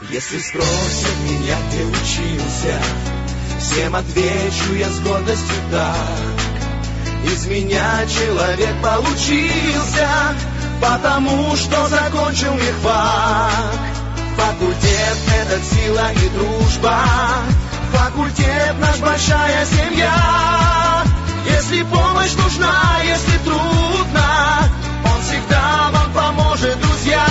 Если спросят меня, где учился, всем отвечу я с гордостью так: из меня человек получился, потому что закончил мехфак. Факультет — это сила и дружба, факультет — наш большая семья. Если помощь нужна, если трудно, он всегда вам поможет, друзья.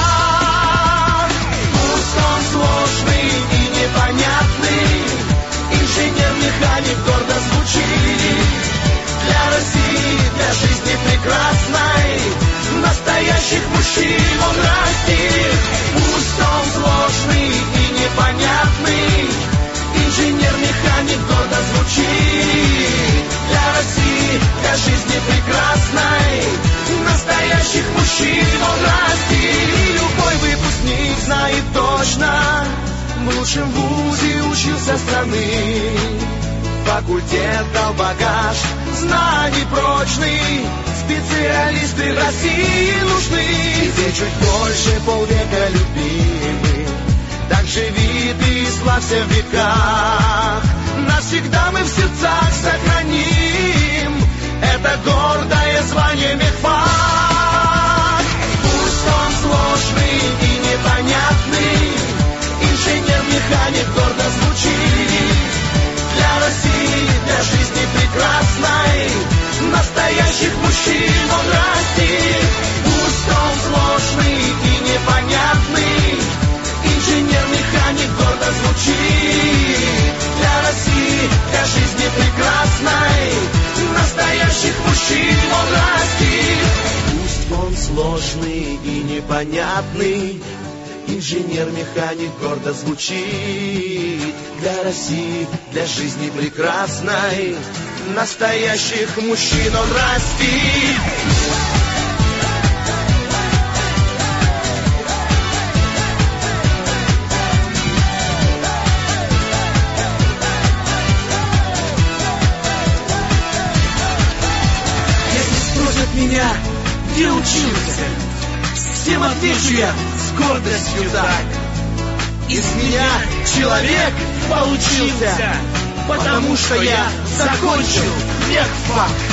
Пусть он сложный и непонятный, инженер-механик гордо звучит. Для России, для жизни прекрасной, настоящих мужчин он растит. Пусть он сложный и непонятный, инженер-механик гордо звучит. Для России, для жизни прекрасной, настоящих мужчин он растит. И любой выпускник знает точно, в лучшем вузе учился страны. Факультет дал багаж знаний прочный, специалисты России нужны. Тебе чуть больше полвека любимы, так живи ты и славься в веках. Навсегда мы в сердцах сохраним это гордое звание мехфак. Пусть он сложный и непонятный, инженер-механик гордо звучит. Для России, для жизни прекрасной, настоящих мужчин он растит. Пусть он сложный и непонятный, инженер-механик гордо звучит. Для России, для жизни прекрасной, настоящих мужчин он растит. Пусть он сложный и непонятный, инженер-механик гордо звучит. Для России, для жизни прекрасной, настоящих мужчин он растит. Если спросят меня, где учился, всем отвечу я с гордостью так: из меня человек получился, потому что я закончил мехфак.